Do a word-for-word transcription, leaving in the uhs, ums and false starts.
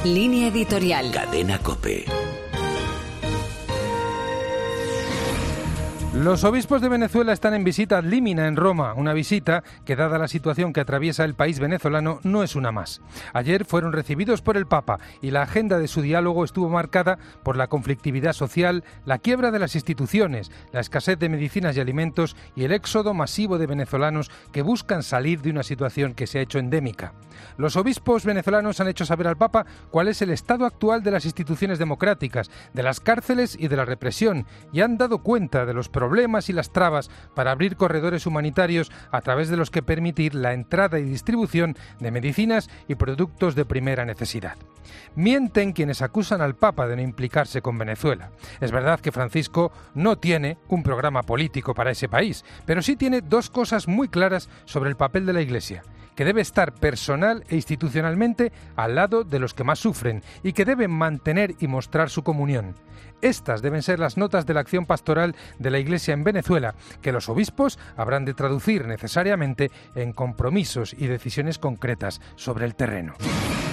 Línea editorial. Cadena COPE. Los obispos de Venezuela están en visita ad limina en Roma, una visita que, dada la situación que atraviesa el país venezolano, no es una más. Ayer fueron recibidos por el Papa y la agenda de su diálogo estuvo marcada por la conflictividad social, la quiebra de las instituciones, la escasez de medicinas y alimentos y el éxodo masivo de venezolanos que buscan salir de una situación que se ha hecho endémica. Los obispos venezolanos han hecho saber al Papa cuál es el estado actual de las instituciones democráticas, de las cárceles y de la represión, y han dado cuenta de los problemas problemas y las trabas para abrir corredores humanitarios a través de los que permitir la entrada y distribución de medicinas y productos de primera necesidad. Mienten quienes acusan al Papa de no implicarse con Venezuela. Es verdad que Francisco no tiene un programa político para ese país, pero sí tiene dos cosas muy claras sobre el papel de la Iglesia: que debe estar personal e institucionalmente al lado de los que más sufren y que debe mantener y mostrar su comunión. Estas deben ser las notas de la acción pastoral de la Iglesia en Venezuela, que los obispos habrán de traducir necesariamente en compromisos y decisiones concretas sobre el terreno.